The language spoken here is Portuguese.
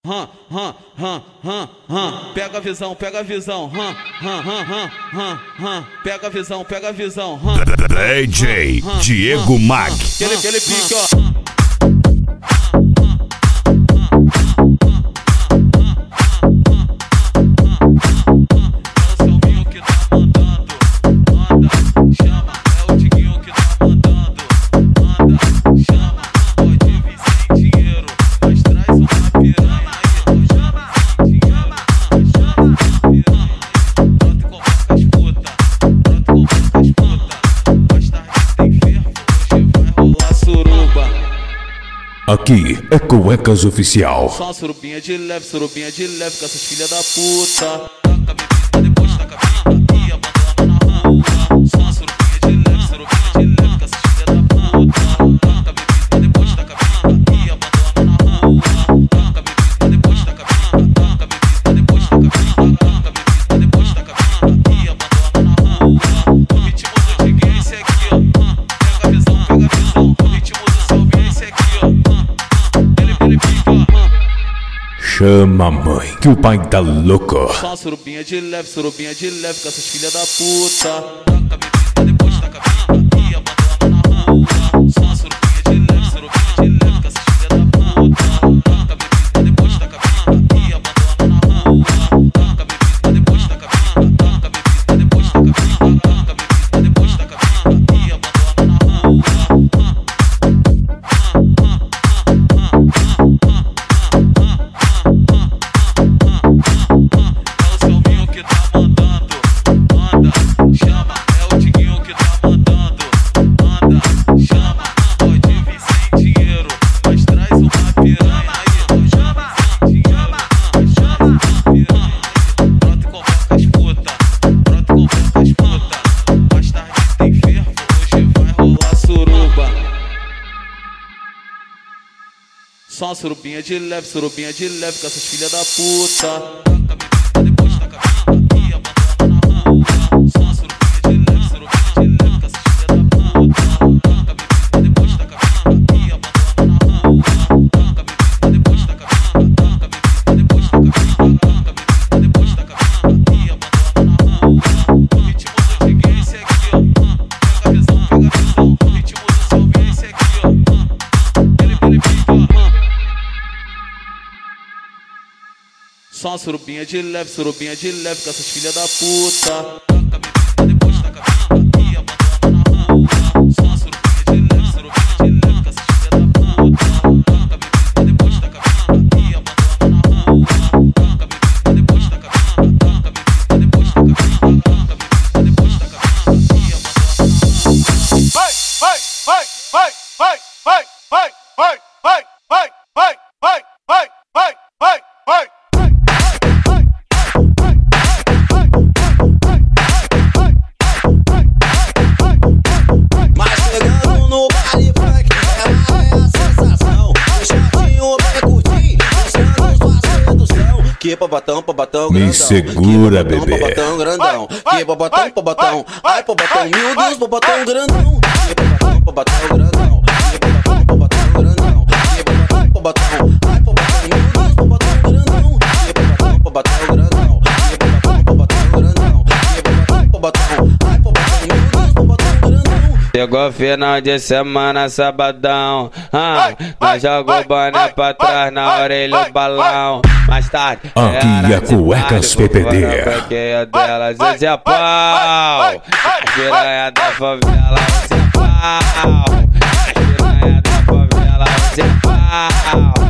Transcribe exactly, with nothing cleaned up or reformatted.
Hum, hum, hum, hum, hum. Pega a visão, pega a visão. Hum, hum, hum, hum, hum, hum. Pega a visão, pega a visão. Hum, D J Diego Mac. Aquele, aquele pique, ó. Aqui é Cuecas Oficial. Só uma surubinha de leve, surubinha de leve com essas filhas da puta. Taca a bebida, depois taca a pica e abandona na rua. Só uma surubinha de leve, surubinha de leve com essas filhas da puta. Taca a bebida, depois taca a pica e abandona na rua. Taca a bebida, depois taca a pica. Taca a bebida, depois taca a pica. Taca a bebida, depois taca a pica e abandona na rua. O ritmo do Diego é esse aqui, ó. Pega a visão, pega a visão. O ritmo do Salve é esse aqui, ó. Chama a mãe, que o pai tá louco. Só uma surubinha de leve, surubinha de leve com essas filhas da puta. Taca a bebida, depois taca a pica e abandona na rua. Só uma surubinha de leve, surubinha de leve com essas filhas da puta. Taca a bebida, depois taca a pica e abandona na rua. Taca a bebida, depois taca a pica. Taca a bebida, depois taca a pica. Taca a bebida, depois taca a pica e abandona na rua. Só uma surubinha de leve, surubinha de leve com essas filhas da puta. Taca a bebida, depois taca a pica e abandona na rua. Só uma surubinha de leve, surubinha de leve com essas filhas da puta. Taca a bebida, depois taca a pica e abandona na rua. Taca a bebida, depois taca a pica. Taca a bebida, depois taca a pica. Taca a bebida, depois taca a pica e abandona na rua. O ritmo do Diego é esse aqui, ó. Pega a visão, pega a visão. O ritmo do Salve é esse aqui, ó. Ele, ele pica, ó. Só uma surubinha de leve, surubinha de leve com essas filhas da puta. Taca a bebida, depois taca a pica e abandona na rua. Só uma surubinha de leve, surubinha de leve com essas filhas da puta. Taca a bebida, depois taca a pica e abandona na rua. Taca a bebida, depois taca a pica. Taca a bebida, depois taca a pica. Taca a bebida, depois taca a pica e abandona na rua. Vai, vai, vai, vai, vai, vai, vai, vai, vai, vai, vai, vai, vai, vai, vai, vai. Que bobatão, bobatão, Me grandão. segura, que bobatão, bebê. Bobatão, grandão. Vai, vai, Que bobatão, vai, bobatão. vai, Ai, bobatão, vai, meu vai, Deus, bobatão, vai, grandão. Que bobatão, bobatão, grandão. Que bobatão, bobatão, grandão. Que bobatão, bobatão. Ai, bobatão, meu Deus, bobatão, grandão. Que bobatão, bobatão, grandão. Que bobatão, bobatão, grandão. Que bobatão, bobatão. Ai, bobatão, meu Deus, bobatão, grandão. Chegou final de semana, sabadão. Ah, Vai, vai, nós jogou vai, boné vai, pra vai, trás, na vai, orelha vai, o balão. Mais tarde, Aqui é Cuecas P P D. A bloqueia Vai, dela, vai, Zezé vai, Pau. vai, vai, A piranha vai, da vai, favela, Zezé Pau. A piranha da favela, Zezé Pau.